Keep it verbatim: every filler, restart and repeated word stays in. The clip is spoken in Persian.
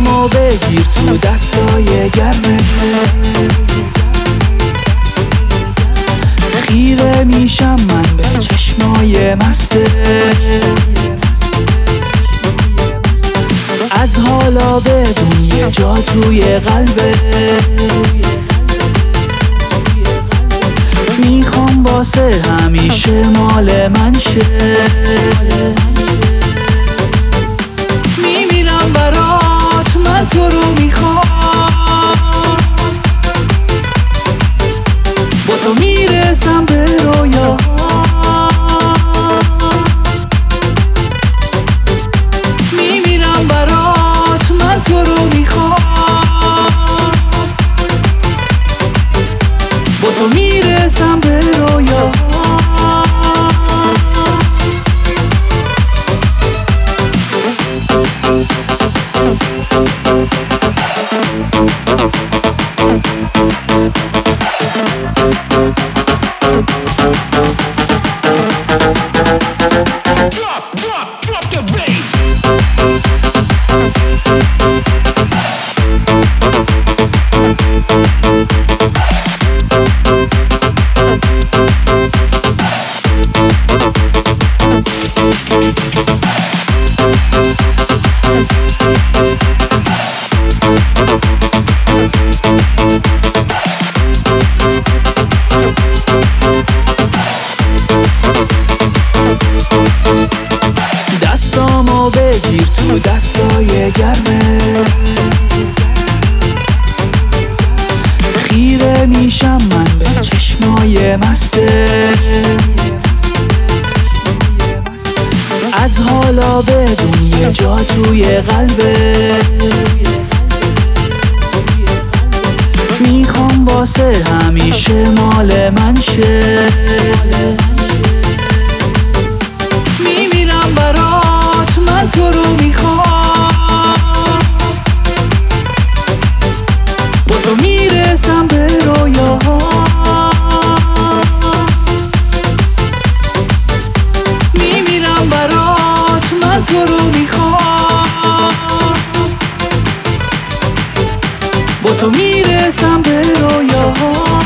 دستامو بگیر تو دستای گرمت، خیره میشم من به چشمای مستت. از حالا بدون یه جا توی قلبت، میخوام واسه همیشه مال من شه. میمیرم برات، من تو رو میخوام، با تو میرسم به رویا. میمیرم برات، من تو رو میخوام، با تو میرسم به رویا. دستامو بگیر تو دستای گرمت، خیره میشم من به چشمای مستت. از حالا بدون یه جا توی قلبت، میخوام واسه همیشه مال من شه. میمیرم برات، من تو رو میخوام، با تو میرسم به رویا. میمیرم برات، من تو رو میخوام، با تو میرسم به رویا.